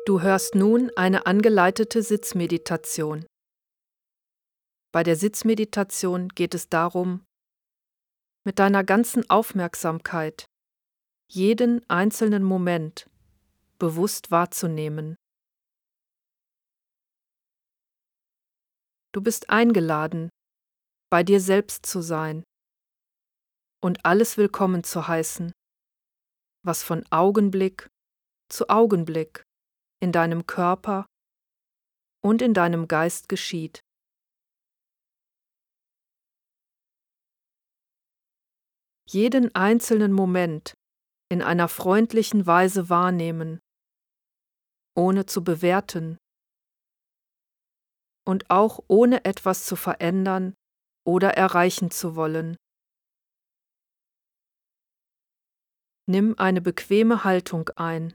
Du hörst nun eine angeleitete Sitzmeditation. Bei der Sitzmeditation geht es darum, mit deiner ganzen Aufmerksamkeit jeden einzelnen Moment bewusst wahrzunehmen. Du bist eingeladen, bei dir selbst zu sein und alles willkommen zu heißen, was von Augenblick zu Augenblick in deinem Körper und in deinem Geist geschieht. Jeden einzelnen Moment in einer freundlichen Weise wahrnehmen, ohne zu bewerten und auch ohne etwas zu verändern oder erreichen zu wollen. Nimm eine bequeme Haltung ein.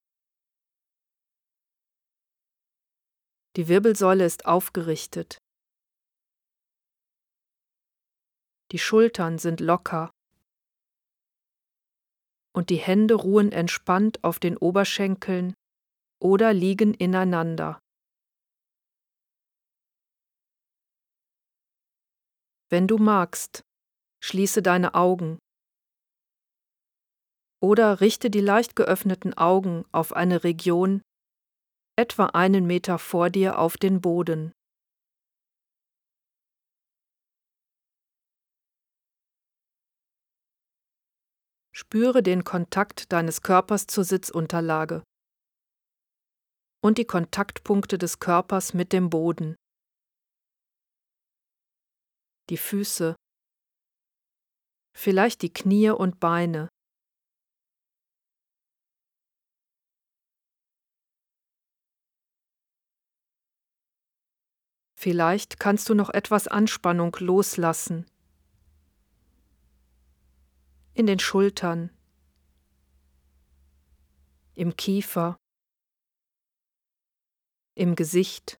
Die Wirbelsäule ist aufgerichtet. Die Schultern sind locker und die Hände ruhen entspannt auf den Oberschenkeln oder liegen ineinander. Wenn du magst, schließe deine Augen oder richte die leicht geöffneten Augen auf eine Region etwa 1 Meter vor dir auf den Boden. Spüre den Kontakt deines Körpers zur Sitzunterlage und die Kontaktpunkte des Körpers mit dem Boden. Die Füße, vielleicht die Knie und Beine. Vielleicht kannst du noch etwas Anspannung loslassen. In den Schultern, im Kiefer, im Gesicht.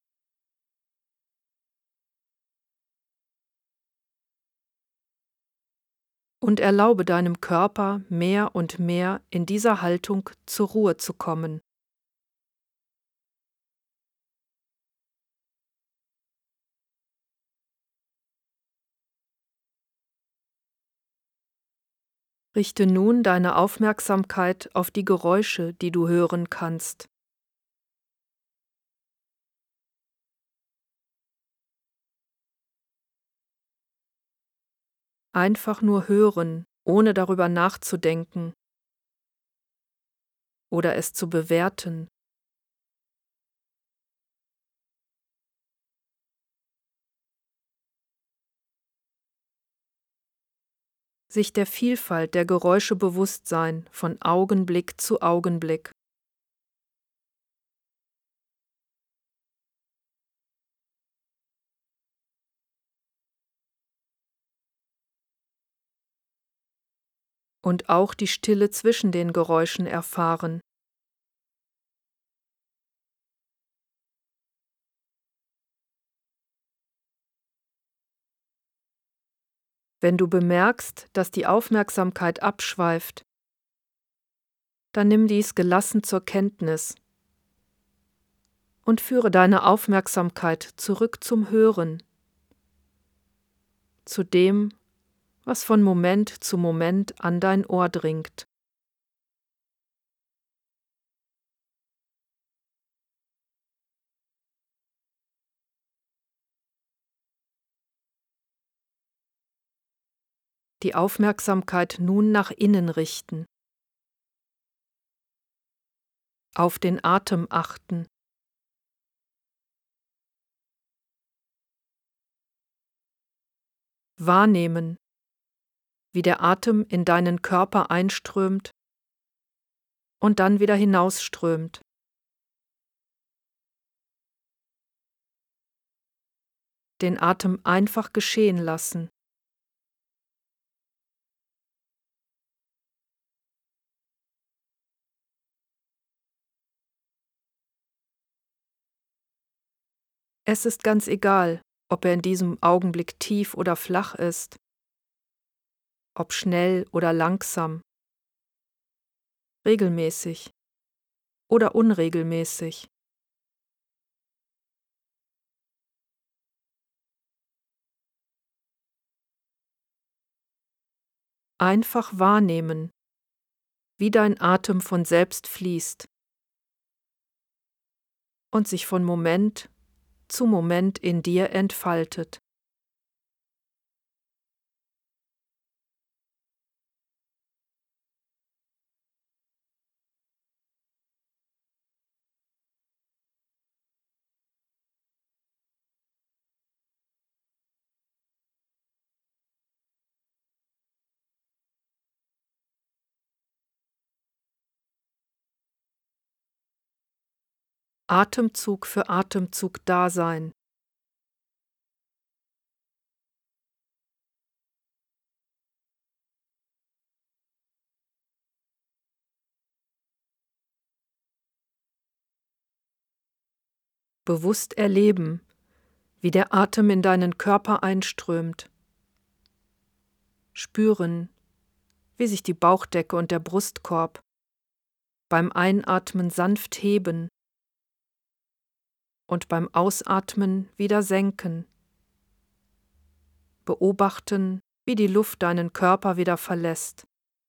Und erlaube deinem Körper mehr und mehr in dieser Haltung zur Ruhe zu kommen. Richte nun deine Aufmerksamkeit auf die Geräusche, die du hören kannst. Einfach nur hören, ohne darüber nachzudenken oder es zu bewerten. Sich der Vielfalt der Geräusche bewusst sein, von Augenblick zu Augenblick. Und auch die Stille zwischen den Geräuschen erfahren. Wenn du bemerkst, dass die Aufmerksamkeit abschweift, dann nimm dies gelassen zur Kenntnis und führe deine Aufmerksamkeit zurück zum Hören, zu dem, was von Moment zu Moment an dein Ohr dringt. Die Aufmerksamkeit nun nach innen richten, auf den Atem achten. Wahrnehmen, wie der Atem in deinen Körper einströmt und dann wieder hinausströmt. Den Atem einfach geschehen lassen. Es ist ganz egal, ob er in diesem Augenblick tief oder flach ist, ob schnell oder langsam, regelmäßig oder unregelmäßig. Einfach wahrnehmen, wie dein Atem von selbst fließt und sich von Moment zu Moment in dir entfaltet. Atemzug für Atemzug da sein. Bewusst erleben, wie der Atem in deinen Körper einströmt. Spüren, wie sich die Bauchdecke und der Brustkorb beim Einatmen sanft heben und beim Ausatmen wieder senken. Beobachten, wie die Luft deinen Körper wieder verlässt.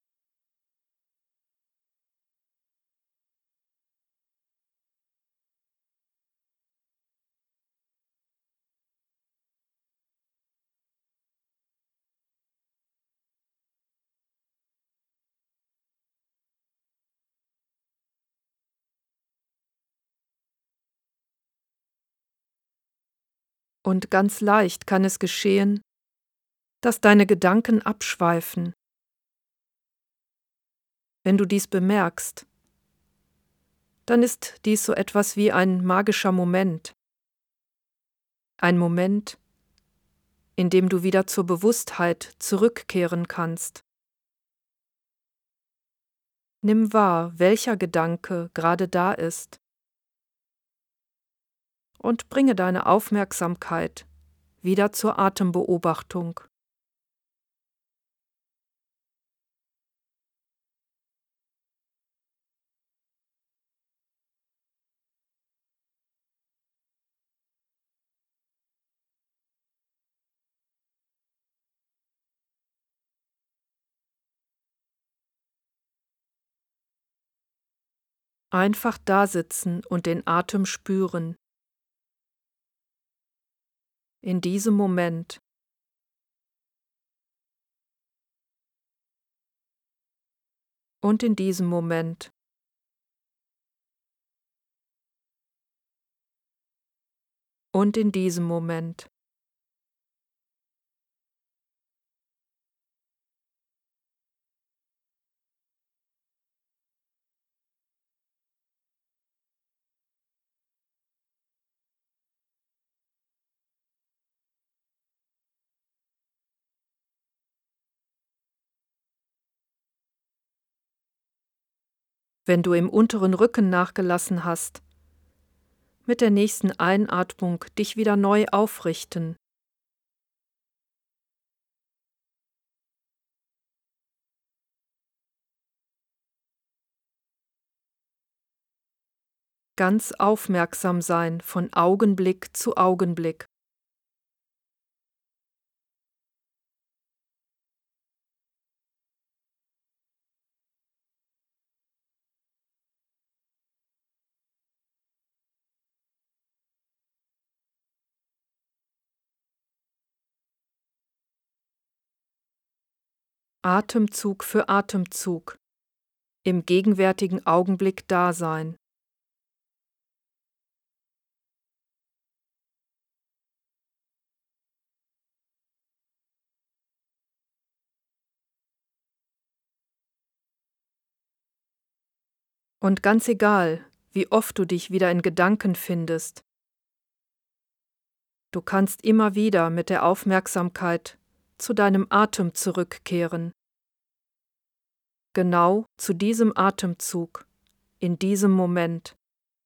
Und ganz leicht kann es geschehen, dass deine Gedanken abschweifen. Wenn du dies bemerkst, dann ist dies so etwas wie ein magischer Moment. Ein Moment, in dem du wieder zur Bewusstheit zurückkehren kannst. Nimm wahr, welcher Gedanke gerade da ist, und bringe deine Aufmerksamkeit wieder zur Atembeobachtung. Einfach dasitzen und den Atem spüren. In diesem Moment. Und in diesem Moment. Und in diesem Moment. Wenn du im unteren Rücken nachgelassen hast, mit der nächsten Einatmung dich wieder neu aufrichten. Ganz aufmerksam sein von Augenblick zu Augenblick. Atemzug für Atemzug. Im gegenwärtigen Augenblick da sein. Und ganz egal, wie oft du dich wieder in Gedanken findest, du kannst immer wieder mit der Aufmerksamkeit zu deinem Atem zurückkehren. Genau zu diesem Atemzug, in diesem Moment.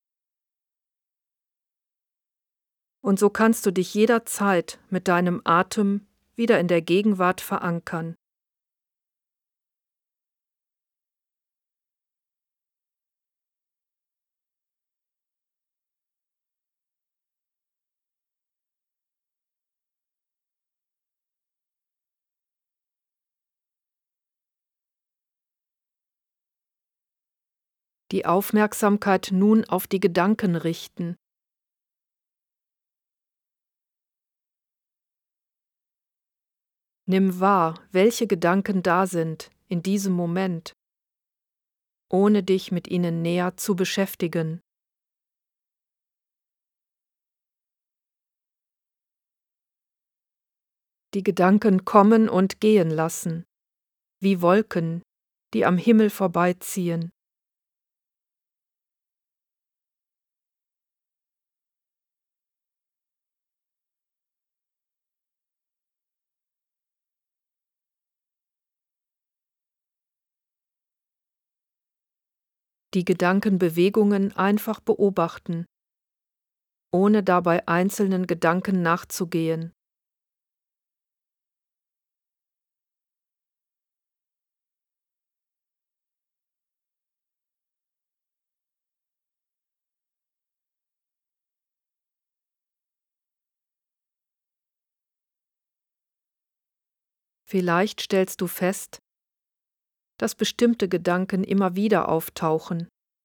Und so kannst du dich jederzeit mit deinem Atem wieder in der Gegenwart verankern. Die Aufmerksamkeit nun auf die Gedanken richten. Nimm wahr, welche Gedanken da sind in diesem Moment, ohne dich mit ihnen näher zu beschäftigen. Die Gedanken kommen und gehen lassen, wie Wolken, die am Himmel vorbeiziehen. Die Gedankenbewegungen einfach beobachten, ohne dabei einzelnen Gedanken nachzugehen. Vielleicht stellst du fest, dass bestimmte Gedanken immer wieder auftauchen.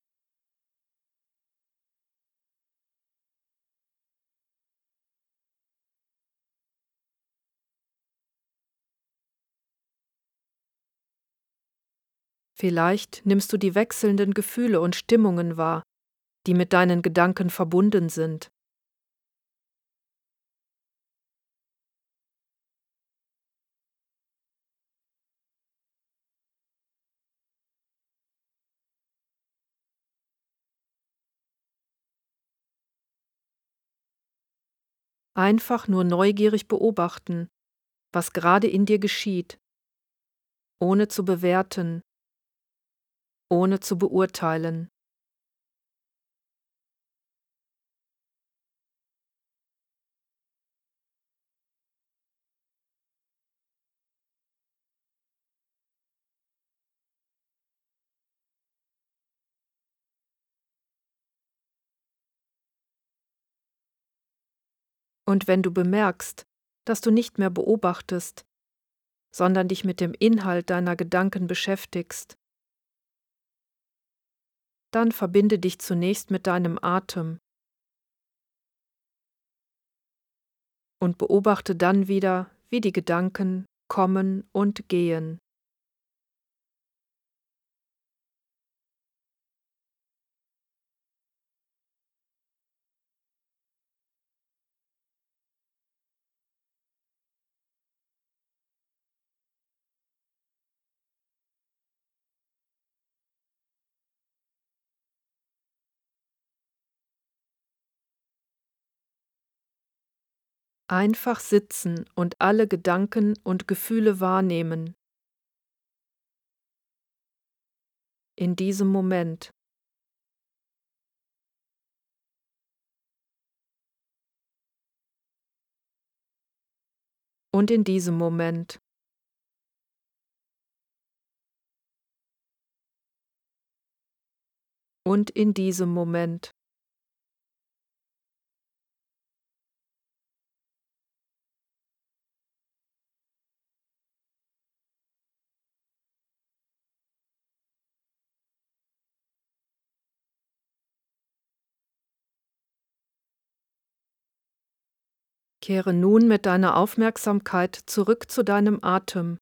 Vielleicht nimmst du die wechselnden Gefühle und Stimmungen wahr, die mit deinen Gedanken verbunden sind. Einfach nur neugierig beobachten, was gerade in dir geschieht, ohne zu bewerten, ohne zu beurteilen. Und wenn du bemerkst, dass du nicht mehr beobachtest, sondern dich mit dem Inhalt deiner Gedanken beschäftigst, dann verbinde dich zunächst mit deinem Atem und beobachte dann wieder, wie die Gedanken kommen und gehen. Einfach sitzen und alle Gedanken und Gefühle wahrnehmen, in diesem Moment. Und in diesem Moment. Und in diesem Moment. Kehre nun mit deiner Aufmerksamkeit zurück zu deinem Atem.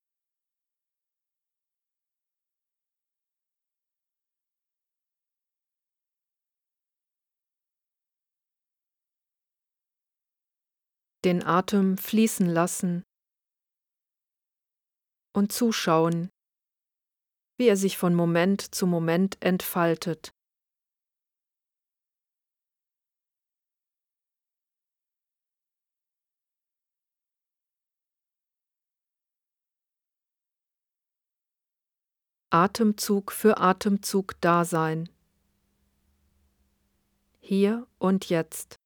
Den Atem fließen lassen und zuschauen, wie er sich von Moment zu Moment entfaltet. Atemzug für Atemzug da sein. Hier und jetzt.